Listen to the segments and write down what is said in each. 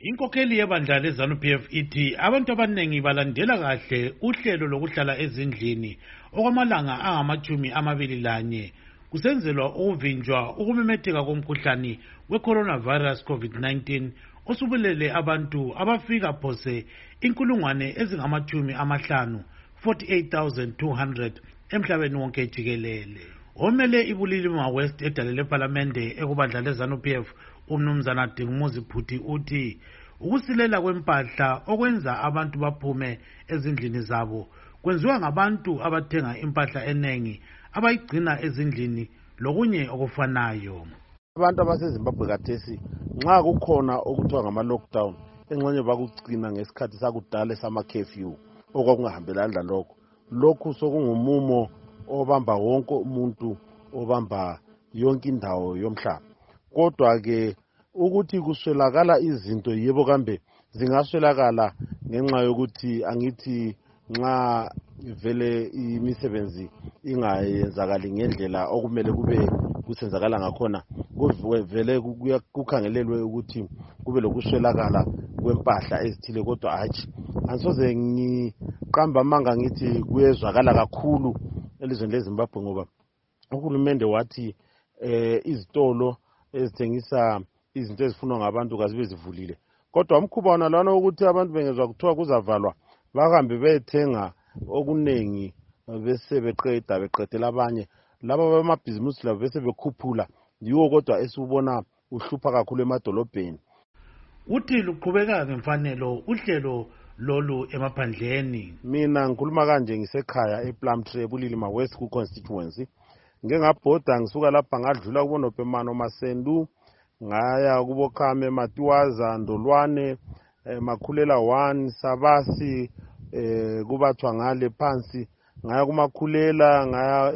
Inkokheli yebandla leZANU-PF ithi abantu abaningi balandela kahle uhlelo lokuhlala ezindlini okwamalanga angama-21 kusenzelwa ukuvinjwa ukumemetheka komkhuhlane we-coronavirus COVID-19 osubulele abantu abafika phose 50,200 emhlabeni wonke jikelele. Omele iBulilima West edale lePhalamende ekubandla leZANU-PF uMnumzana Dingumuzi Bhuti uthi ukusilela kwempahla okwenza abantu baphume ezindlini zabo kwenziwa ngabantu abathenga impahla enengi abayigcina ezindlini lokunye okufanayo. Abantu abaseZimbabwe kathesi nxa kukhona okuthiwa ngama-lockdown engxenye bakugcina ngesikhathi sakudala sama-curfew okwakungahambelani lalokho. Lokhu sokungumumo obamba wonke umuntu obamba yonke indawo yomhlaba. Kodwa-ke ukuthi kuswelakala izinto yebo kambe zingaswelakala ngenxa yokuthi angithi nxa vele imisebenzi ingayenzakali ngendlela okumele kube kusenzakala ngakhona vele kukhangelelwe ukuthi kube lokuswelakala kwempahla ezithile. Kodwa hatshi angisoze ngiqamba amanga ngithi kuyezwakala kakhulu elizweni leZimbabwe ngoba uhulumende wathi izitolo ezithengisa izinto ezifunwa ngabantu kazibe zivulile. Kodwa umkhuba wona lwana ukuthi abantu bengezwa kuthiwa kuzavalwa bahambe bethenga okunengi bese beqedela abanye laba bamabhizimusi labo bese bekhuphula yiwo kodwa esubona uhlupha kakhulu emadolobheni. Uthi luqhubeka ngemfanelo uhlelo lolu emaphandleni. Mina ngikhuluma kanje ngisekhaya ePlumtree eBulilima West ku constituency. Ngengabhoda ngisuka lapha ngadlula kubonopemano Masendu ngaya kubokhame Matiwaza Ndolwane Makhulela 1 Sabasi kubathwa ngale phansi ngaya kumakhulela ngaya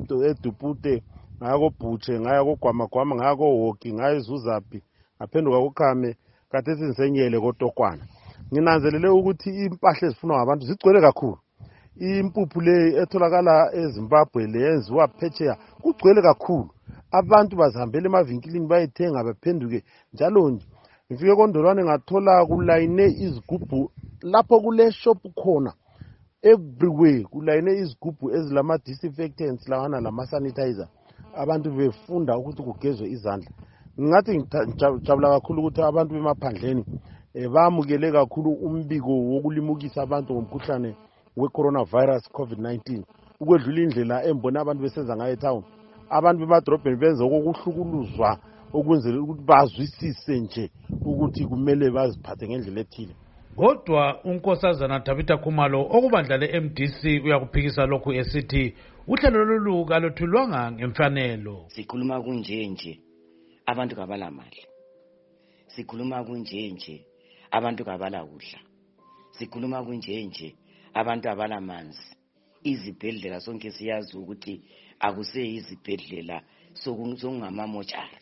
eDupute ngaya koBhutshe ngaya koGwamagwama ngaya koHoki ngaya eZuzapi ngaphenduka kukhame kathesi ngisenyele koTokwana. Nginanzelele ukuthi impahla ezifunwa ngabantu zigcwele kakhulu. Impuphu le etholakala eZimbabwe le yenziwa phetsheya kugcwele kakhulu. Abantu bazihambela emavinkilini bayithenga baphenduke njalo nje. Ngifike koNdolwane ngathola kulayine izigubhu lapho kule shop khona everywhere kulayine izigubhu ezilama disinfectants lawana lama sanitizer. Abantu befunda ukuthi kugezwe izandla. Ngathi ngijabula kakhulu ukuthi abantu bemaphandleni bamukele kakhulu umbiko wokulimukisa abantu ngomkhuhlane we-coronavirus COVID-19 ukwedlula indlela embona abantu besenza ngayo etown. Abantu bemadrobheni benza okuhlukuluzwa okwenzela ukuthi bazwisise nje ukuthi kumele baziphathe ngendlela ethile. Kodwa uNkosazana Tabitha Khumalo okubandla le-MDC uyakuphikisa lokhu esithi uhlelo lolu kaluthulwanga ngemfanelo. Sikhuluma kunje abantu kabala mali. Sikhuluma kunje abantu kabala kudla. Sikhuluma kunje abantu abala manzi. Izibhedlela sonke siyazi ukuthi akuseyizibhedlela sokungamamochari.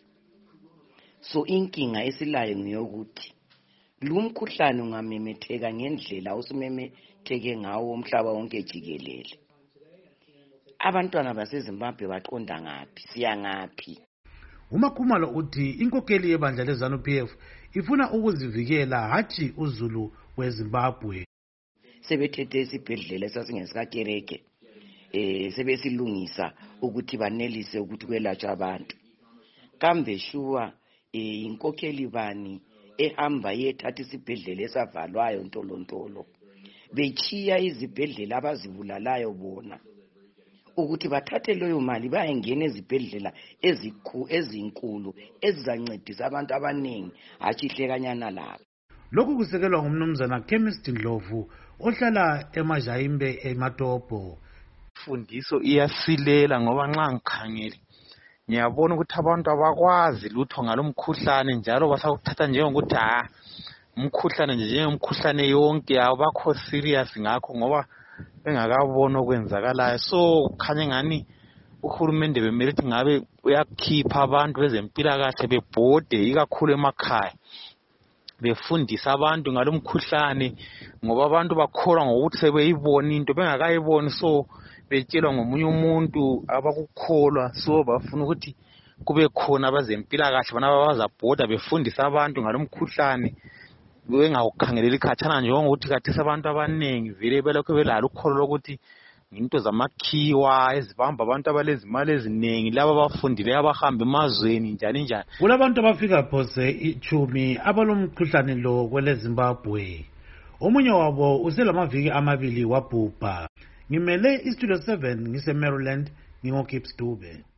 So inkinga esilayo ngiyokuthi lumkhuhlane ungamemetheka ngendlela usumemetheke ngawo umhlaba wonke jikelele. Abantwana baseZimbabwe baqonda ngaphi siya ngaphi? uMakhumalo uthi inkokheli yebandla leZANU-PF ifuna ukuzivikela hathi uzulu weZimbabwe. Sebethethe isibhedlela sasingesikakereke sebesilungisa ukuthi banelise ukuthi kwelatshwa abantu. Kambe shuwa inkokheli bani ehamba yethatha isibhedlela esavalwayo ntolontolo bechiya izibhedlela abazibulalayo bona ukuthi bathathe leyo mali bayengena ezibhedlela ezinkulu ezizancedisa abantu abaningi hachihlekanyana labo. Lokhu kusekelwa ngumnumzana Chemist Ndlovu ohlala eMajayimbe eMatopo. Fundiso iyasilela ngoba nxa ngikhangele ngiyabona ukuthi abantu abakwazi lutho ngalomkhuhlane njalo basakuthatha njengokuthi umkhuhlane nje njengomkhuhlane yonke abakho serious ngakho ngoba bengakabona okwenzakalayo. So kukhanya ngani uhulumende bemele ukuthi ngabe uyakhipha abantu bezempilakahle bebhode ikakhulu emakhaya befundisa abantu ngalomkhuhlane ngoba abantu bakholwa ngokuthi sebeyibona into bengakayiboni so betshelwa ngomunye umuntu abakukholwa so bafuna ukuthi kube khona abazempilakahle bona bazabhoda befundisa abantu ngalomkhuhlane bengawukhangeleli khatshana njengokuthi kathesi abantu abaningi vele belokhu belalo ukholo lokuthi into zamakhiwa ezibamba abantu abalezimali eziningi laba abafundileyo abahamba emazweni njani njani. Kulabantu abafika phose 10 abalomkhuhlane lo kwele Zimbabwe. Omunye wabo uselamaviki 2 wabhubha. Ngimele iStudio 7 ngise Maryland, ngingoKips Dube.